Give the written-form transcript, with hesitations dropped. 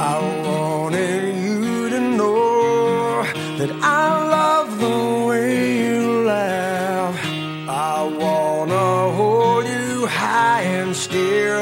I wanted you to know that I love the way you laugh. I wanna hold you high and steer